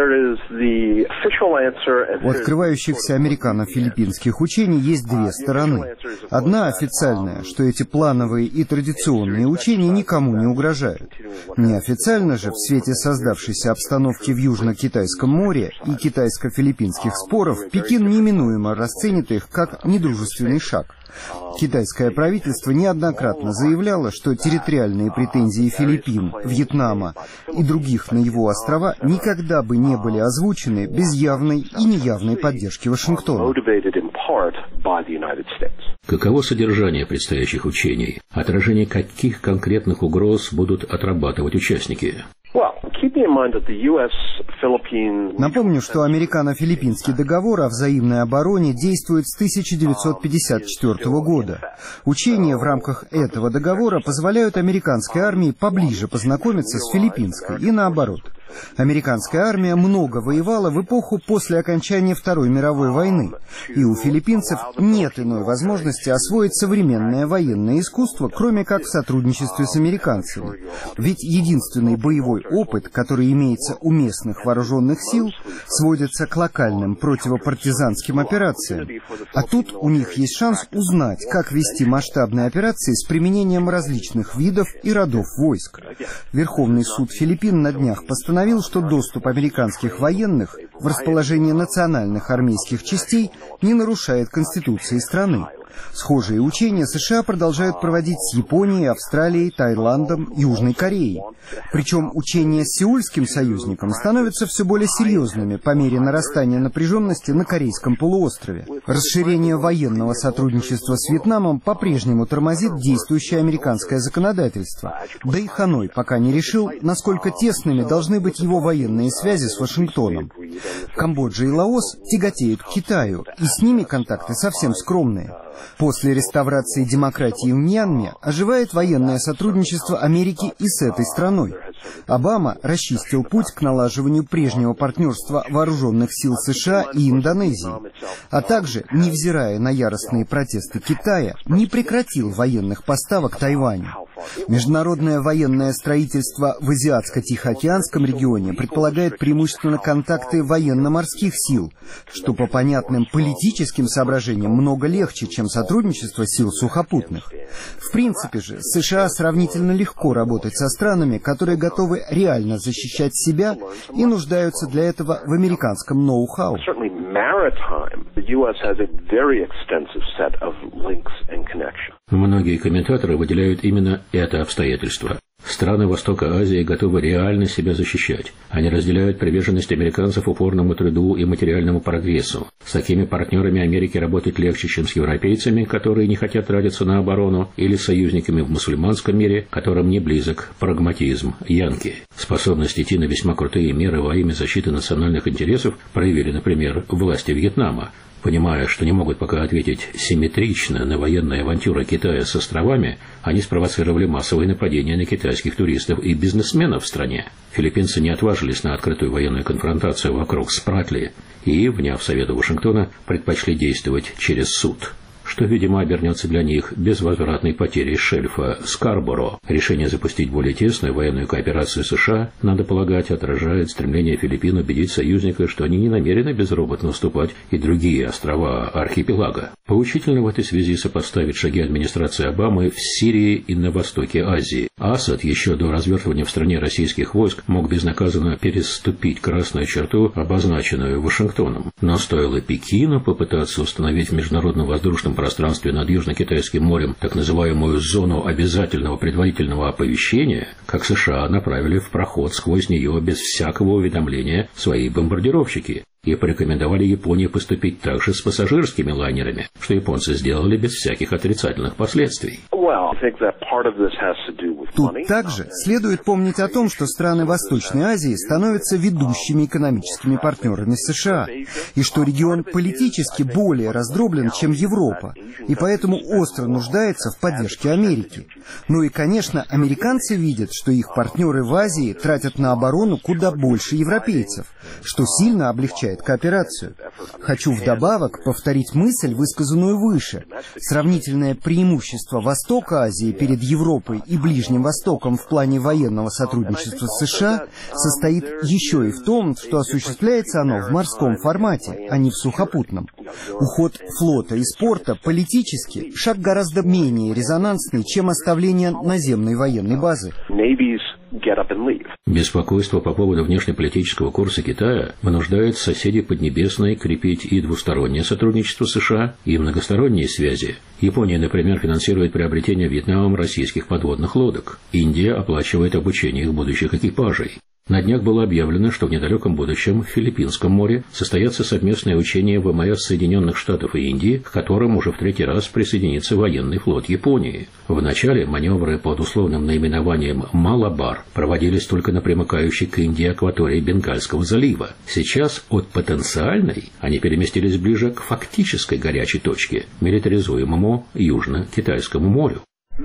открывающихся американо-филиппинских учений есть две стороны. Одна официальная, что эти плановые и традиционные учения никому не угрожают. Неофициально же, в свете создавшейся обстановки в Южно-Китайском море и китайско-филиппинских споров, Пекин неминуемо расценит их как недружественный шаг. Китайское правительство неоднократно заявляло, что территориальные претензии Филиппин, Вьетнама и других на его острова никогда бы не были озвучены без явной и неявной поддержки Вашингтона. Каково содержание предстоящих учений? Отражение каких конкретных угроз будут отрабатывать участники? Напомню, что американо-филиппинский договор о взаимной обороне действует с тысяча девятьсот пятьдесят четвёртого года. Учения в рамках этого договора позволяют американской армии поближе познакомиться с филиппинской и наоборот. Американская армия много воевала в эпоху после окончания Второй мировой войны, и у филиппинцев нет иной возможности освоить современное военное искусство, кроме как в сотрудничестве с американцами. Ведь единственный боевой опыт, который имеется у местных вооруженных сил, сводится к локальным противопартизанским операциям. А тут у них есть шанс узнать, как вести масштабные операции с применением различных видов и родов войск. Верховный суд Филиппин на днях постановил, что доступ американских военных в расположение национальных армейских частей не нарушает Конституции страны. Схожие учения США продолжают проводить с Японией, Австралией, Таиландом, Южной Кореей. Причем учения с сеульским союзником становятся все более серьезными по мере нарастания напряженности на Корейском полуострове. Расширение военного сотрудничества с Вьетнамом по-прежнему тормозит действующее американское законодательство. Да и Ханой пока не решил, насколько тесными должны быть его военные связи с Вашингтоном. Камбоджа и Лаос тяготеют к Китаю, и с ними контакты совсем скромные. После реставрации демократии в Мьянме оживает военное сотрудничество Америки и с этой страной. Обама расчистил путь к налаживанию прежнего партнерства вооруженных сил США и Индонезии, а также, невзирая на яростные протесты Китая, не прекратил военных поставок Тайваню. Международное военное строительство в Азиатско-Тихоокеанском регионе предполагает преимущественно контакты военно-морских сил, что по понятным политическим соображениям много легче, чем сотрудничество сил сухопутных. В принципе же, США сравнительно легко работать со странами, которые готовы реально защищать себя и нуждаются для этого в американском ноу-хау. Многие комментаторы выделяют именно это обстоятельство. Страны Востока Азии готовы реально себя защищать. Они разделяют приверженность американцев упорному труду и материальному прогрессу. С такими партнерами Америке работать легче, чем с европейцами, которые не хотят тратиться на оборону, или союзниками в мусульманском мире, которым не близок прагматизм янки. Способность идти на весьма крутые меры во имя защиты национальных интересов проявили, например, власти Вьетнама. Понимая, что не могут пока ответить симметрично на военные авантюры Китая с островами, они спровоцировали массовые нападения на китайских туристов и бизнесменов в стране. Филиппинцы не отважились на открытую военную конфронтацию вокруг Спратли и, вняв совету Вашингтона, предпочли действовать через суд, что, видимо, обернется для них безвозвратной потерей шельфа Скарборо. Решение запустить более тесную военную кооперацию США, надо полагать, отражает стремление Филиппин убедить союзника, что они не намерены безропотно уступать и другие острова архипелага. Поучительно в этой связи сопоставить шаги администрации Обамы в Сирии и на востоке Азии. Асад еще до развертывания в стране российских войск мог безнаказанно переступить красную черту, обозначенную Вашингтоном. Но стоило Пекину попытаться установить в международном воздушном пространстве над Южно-Китайским морем так называемую зону обязательного предварительного оповещения, как США направили в проход сквозь нее без всякого уведомления свои бомбардировщики и порекомендовали Японии поступить так же с пассажирскими лайнерами, что японцы сделали без всяких отрицательных последствий. Тут также следует помнить о том, что страны Восточной Азии становятся ведущими экономическими партнерами США, и что регион политически более раздроблен, чем Европа, и поэтому остро нуждается в поддержке Америки. Ну и, конечно, американцы видят, что их партнеры в Азии тратят на оборону куда больше европейцев, что сильно облегчает кооперацию. Хочу вдобавок повторить мысль, высказанную выше. Сравнительное преимущество Востока Азии перед Европой и Ближним Востоком в плане военного сотрудничества с США состоит еще и в том, что осуществляется оно в морском формате, а не в сухопутном. Уход флота из порта политически шаг гораздо менее резонансный, чем оставление наземной военной базы. Беспокойство по поводу внешнеполитического курса Китая вынуждает соседей Поднебесной крепить и двустороннее сотрудничество США, и многосторонние связи. Япония, например, финансирует приобретение Вьетнамом российских подводных лодок. Индия оплачивает обучение их будущих экипажей. На днях было объявлено, что в недалеком будущем в Филиппинском море состоятся совместные учения ВМС Соединенных Штатов и Индии, к которым уже в третий раз присоединится военный флот Японии. Вначале маневры под условным наименованием «Малабар» проводились только на примыкающей к Индии акватории Бенгальского залива. Сейчас от потенциальной они переместились ближе к фактической горячей точке, милитаризуемому Южно-Китайскому морю.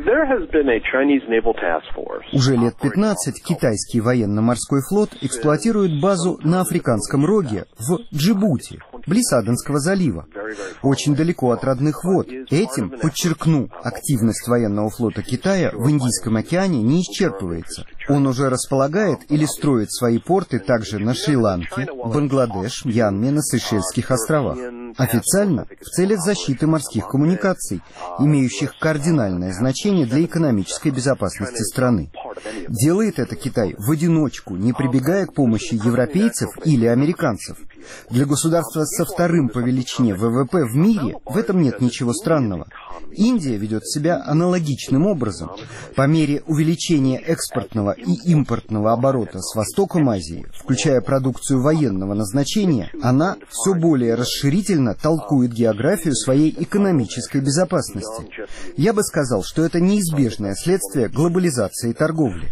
Уже лет пятнадцать китайский военно-морской флот эксплуатирует базу на Африканском роге в Джибути, близ Аденского залива, очень далеко от родных вод. Этим, подчеркну, активность военного флота Китая в Индийском океане не исчерпывается. Он уже располагает или строит свои порты также на Шри-Ланке, Бангладеш, Мьянме, на Сейшельских островах. Официально в целях защиты морских коммуникаций, имеющих кардинальное значение для экономической безопасности страны. Делает это Китай в одиночку, не прибегая к помощи европейцев или американцев. Для государства со вторым по величине ВВП в мире в этом нет ничего странного. Индия ведет себя аналогичным образом. По мере увеличения экспортного и импортного оборота с Востоком Азии, включая продукцию военного назначения, она все более расширительно толкует географию своей экономической безопасности. Я бы сказал, что это неизбежное следствие глобализации торговли.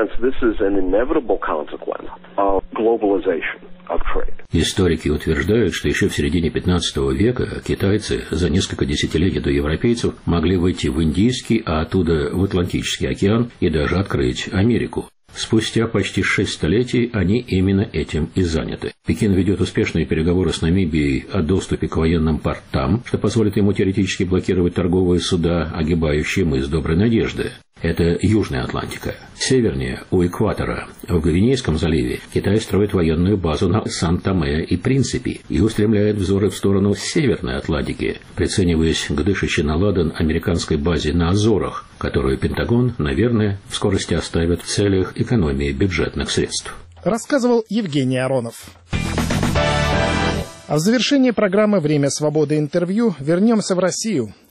Историки утверждают, что еще в середине пятнадцатого века китайцы за несколько десятилетий до европейцев могли выйти в Индийский, а оттуда в Атлантический океан и даже открыть Америку. Спустя почти шесть столетий они именно этим и заняты. Пекин ведет успешные переговоры с Намибией о доступе к военным портам, что позволит ему теоретически блокировать торговые суда, огибающие мыс Доброй Надежды. Это Южная Атлантика. Севернее, у экватора, в Гвинейском заливе, Китай строит военную базу на Сан-Томе и Принсипи и устремляет взоры в сторону Северной Атлантики, прицениваясь к дышащей на ладан американской базе на Азорах, которую Пентагон, наверное, в скорости оставит в целях экономии бюджетных средств. Рассказывал Евгений Аронов. А в завершении программы «Время свободы. Интервью» вернемся в Россию.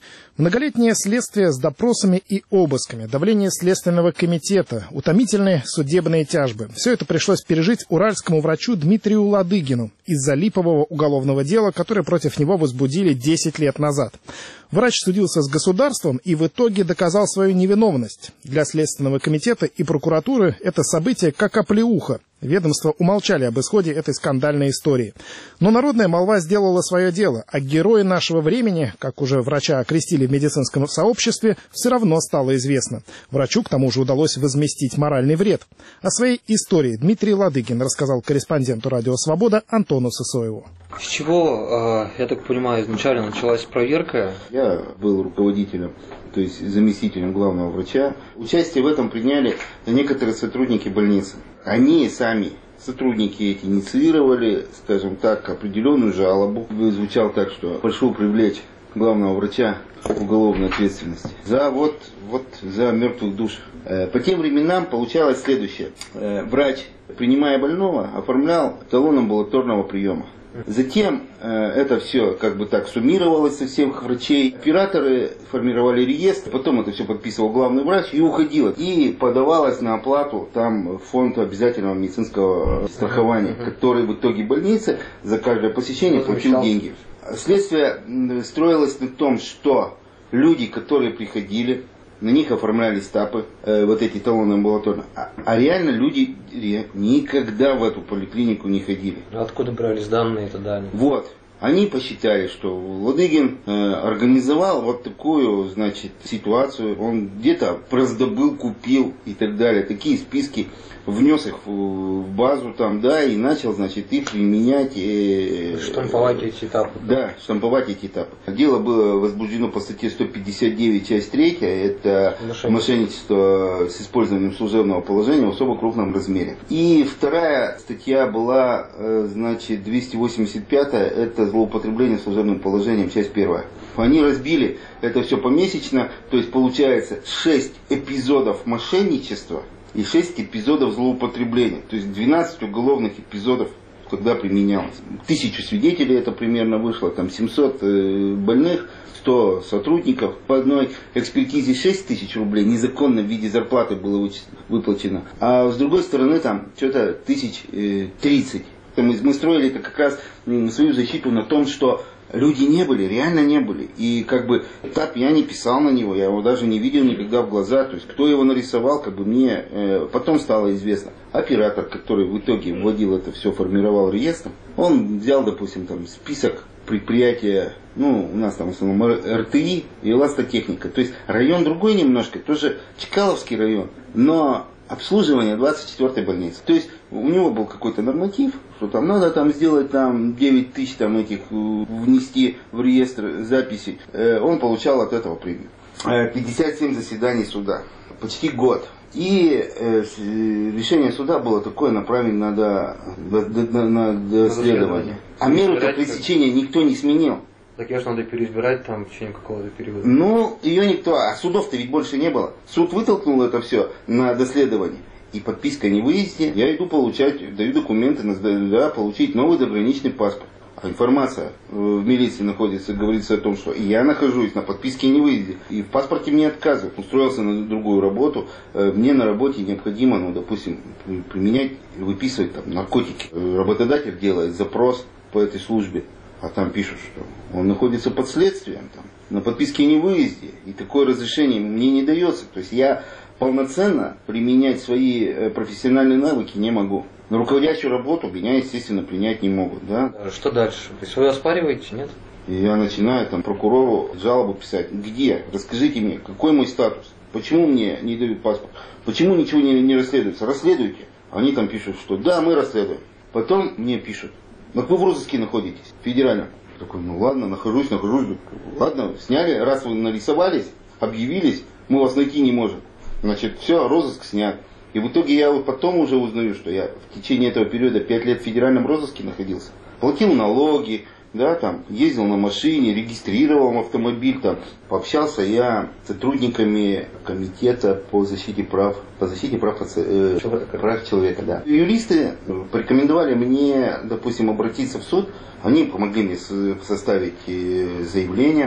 Многолетнее следствие с допросами и обысками, давление Следственного комитета, утомительные судебные тяжбы. Все это пришлось пережить уральскому врачу Дмитрию Ладыгину из-за липового уголовного дела, которое против него возбудили десять лет назад. Врач судился с государством и в итоге доказал свою невиновность. Для Следственного комитета и прокуратуры это событие как оплеуха. Ведомства умолчали об исходе этой скандальной истории. Но народная молва сделала свое дело, а герои нашего времени, как уже врача окрестили в медицинском сообществе, все равно стало известно. Врачу, к тому же, удалось возместить моральный вред. О своей истории Дмитрий Ладыгин рассказал корреспонденту «Радио Свобода» Антону Сысоеву. С чего, я так понимаю, изначально началась проверка? Я был руководителем, то есть заместителем главного врача. Участие в этом приняли некоторые сотрудники больницы. Они сами, сотрудники эти, инициировали, скажем так, определенную жалобу. Звучал так, что прошу привлечь главного врача к уголовной ответственности за вот, вот за мертвых душ. По тем временам получалось следующее. Врач, принимая больного, оформлял талон амбулаторного приема. Затем э, это все как бы так суммировалось со всех врачей. Операторы формировали реестр, потом это все подписывал главный врач и уходило. И подавалось на оплату там фонд обязательного медицинского страхования, который в итоге больницы за каждое посещение платил деньги. Следствие строилось на том, что люди, которые приходили, на них оформлялись тапы, э, вот эти талоны амбулаторные. А, а реально люди ре, никогда в эту поликлинику не ходили. Откуда брались данные это данные? Вот. Они посчитали, что Ладыгин э, организовал вот такую, значит, ситуацию. Он где-то раздобыл, купил и так далее. Такие списки, внес их в, в базу там, да, и начал, значит, их применять. Э, штамповать эти этапы. Да, штамповать эти этапы. Дело было возбуждено по статье сто пятьдесят девять, часть третья. Это мошенничество, мошенничество с использованием служебного положения в особо крупном размере. И вторая статья была, э, значит, двести восемьдесят пятая, это злоупотребление служебным положением, часть первая. Они разбили это все помесячно, то есть получается шесть эпизодов мошенничества и шесть эпизодов злоупотребления, то есть двенадцать уголовных эпизодов, когда применялось. Тысячу свидетелей это примерно вышло, там семьсот э, больных, сто сотрудников. По одной экспертизе шесть тысяч рублей незаконно в виде зарплаты было выплачено, а с другой стороны там что-то тысяч тридцать. Мы, мы строили это как раз свою защиту на том, что люди не были, реально не были. И как бы так я не писал на него, я его даже не видел никогда в глаза. То есть кто его нарисовал, как бы мне э, потом стало известно. Оператор, который в итоге вводил это все, формировал реестр, он взял, допустим, там список предприятия, ну, у нас там в основном эр тэ и и эластотехника. То есть район другой немножко, тоже Чкаловский район, но обслуживание двадцать четвёртой больницы. То есть у него был какой-то норматив, что там надо там сделать там девять тысяч там этих внести в реестр записей. Он получал от этого премию. пятьдесят семь заседаний суда. Почти год. И э, решение суда было такое, направлено на, на, на доследование. А меру-то пресечения никто не сменил. Так ее же надо переизбирать там в течение какого-то периода. Ну, ее никто, а судов-то ведь больше не было. Суд вытолкнул это все на доследование. И подписка о невыезде. Я иду получать, даю документы, да, получить новый заграничный паспорт. А информация в милиции находится, говорится о том, что я нахожусь на подписке о невыезде. И в паспорте мне отказывают. Устроился на другую работу. Мне на работе необходимо, ну, допустим, применять, выписывать там наркотики. Работодатель делает запрос по этой службе. А там пишут, что он находится под следствием, там, на подписке о невыезде, и такое разрешение мне не дается. То есть я полноценно применять свои профессиональные навыки не могу. На руководящую работу меня, естественно, принять не могут. Да? Что дальше? То есть вы оспариваете, нет? И я начинаю там прокурору жалобу писать. Где? Расскажите мне, какой мой статус? Почему мне не дают паспорт? Почему ничего не, не расследуется? Расследуйте. Они там пишут, что да, мы расследуем. Потом мне пишут. Но вы в розыске находитесь, федеральном. Такой, ну ладно, нахожусь, нахожусь. Ладно, сняли, раз вы нарисовались, объявились, мы вас найти не можем. Значит, все, розыск снят. И в итоге я вот потом уже узнаю, что я в течение этого периода пять лет в федеральном розыске находился. Платил налоги, да, там, ездил на машине, регистрировал автомобиль, там, пообщался я с сотрудниками комитета по защите прав, по защите прав, э, человека. прав человека, да. Юристы порекомендовали мне, допустим, обратиться в суд, они помогли мне составить заявление,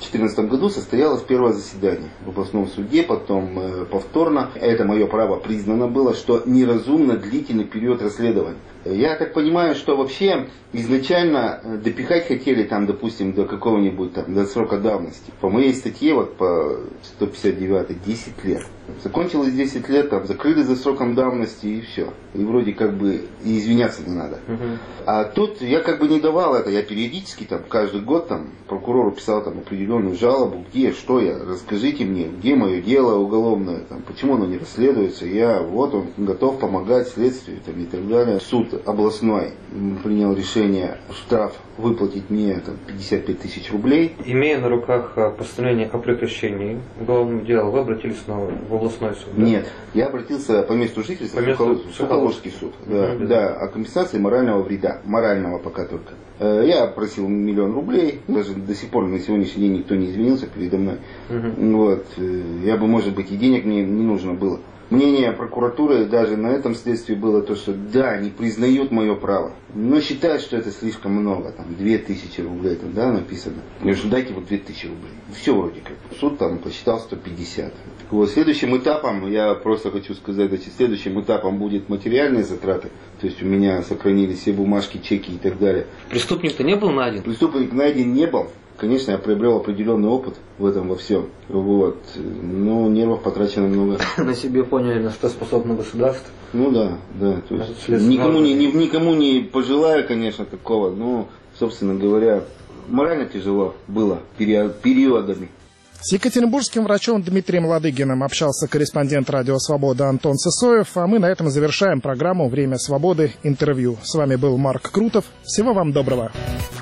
две тысячи четырнадцатом году состоялось первое заседание в областном суде, потом э, повторно. Это мое право признано было, что неразумно длительный период расследования. Я так понимаю, что вообще изначально допихать хотели там, допустим, до какого-нибудь там, до срока давности. По моей статье, вот по сто пятьдесят девятой, десять лет. Закончилось десять лет, там, закрыли за сроком давности и все. И вроде как бы и извиняться не надо. Uh-huh. А тут я как бы не давал это. Я периодически там каждый год там прокурору писал там определенную жалобу, где, что я, расскажите мне, где мое дело уголовное, там, почему оно не расследуется. Я вот он готов помогать следствию там, и так далее. Суд областной принял решение штраф выплатить мне там, пятьдесят пять тысяч рублей. Имея на руках постановление о прекращении уголовного дела, вы обратились снова в областной суд? Да? Нет, я обратился по месту жительства в Сухолужский суд. Да, mm-hmm. да, о компенсации морального вреда. Морального пока только. Я просил миллион рублей, даже до сих пор на сегодняшний день никто не извинился передо мной. Mm-hmm. Вот. Я бы, может быть, и денег мне не нужно было. Мнение прокуратуры даже на этом следствии было то, что да, они признают мое право, но считают, что это слишком много, там две тысячи рублей, там, да, написано. Я говорю, дайте вот две тысячи рублей. Все вроде как. Суд там посчитал сто пятьдесят. Вот, следующим этапом, я просто хочу сказать, значит, следующим этапом будет материальные затраты. То есть у меня сохранились все бумажки, чеки и так далее. Преступник-то не был найден? Преступник найден не был. Конечно, я приобрел определенный опыт в этом во всем. Вот. Но нервов потрачено много. На себе поняли, на что способно государство. Ну да, да. То есть никому не, никому не пожелаю, конечно, такого. Но, собственно говоря, морально тяжело было периодами. С екатеринбургским врачом Дмитрием Ладыгиным общался корреспондент «Радио Свобода» Антон Сысоев. А мы на этом завершаем программу «Время свободы. Интервью». С вами был Марк Крутов. Всего вам доброго.